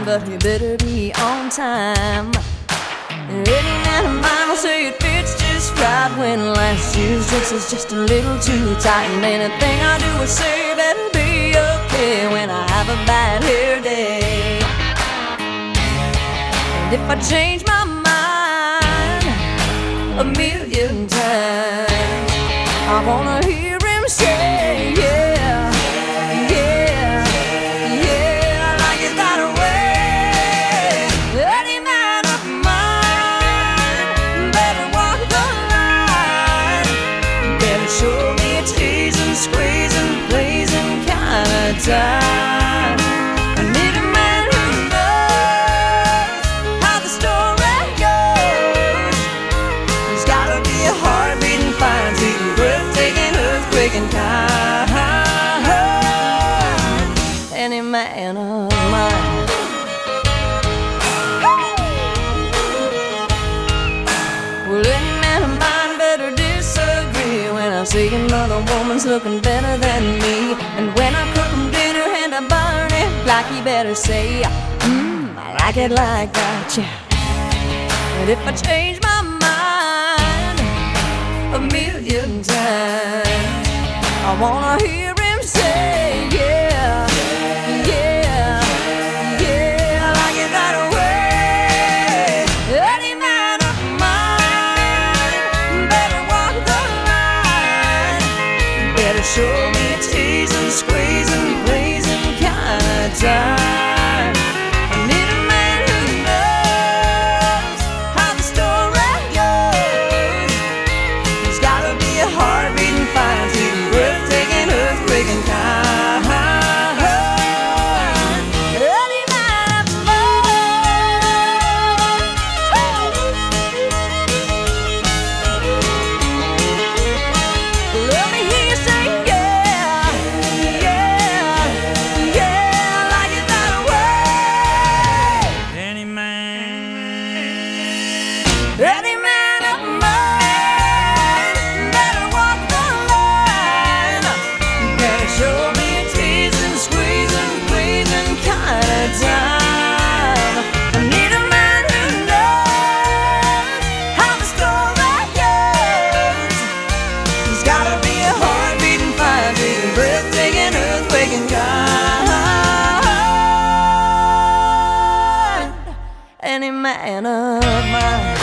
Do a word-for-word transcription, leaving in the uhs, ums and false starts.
but he better be on time. Any man of mine will say it fits just right when last year's dress is just a little too tight. And anything I do or say better be okay when I have a bad hair day. And if I change my mind a million times, I wanna hear him say, yeah, yeah, yeah, I like it that way. Any man of mine better walk the line, better show me a teasing, squeezing, blazing kind of time. I need a man who knows how the story goes. There's gotta be a heart-beating, fine-tuning, breathtaking, earthquaking kind. Any man of mine. Well, any man of mine better disagree when I see another woman's looking better than me. And when I cook him dinner and I burn it, like he better say, mmm, I like it like that, yeah. And if I change my mind a million times, I wanna hear him say, yeah, yeah, yeah, I like it that way. Any man of mine better walk the line, better show me a teasing, squeezing, blazing kind of time. I need a man who knows how the story goes. There's gotta be a heart-beating, fine-tuning, breathtaking, earthquaking kind. Any man of mine. Let me hear you say, yeah, yeah, yeah, I like it that way. Any man, Any man of mine better walk the line, better show me a teasing, squeezing, pleasing kind of time. I need a man who knows how the story goes. There's gotta be a heart-beating, fine-beating, breathtaking, earthquaking kind. Any man of mine.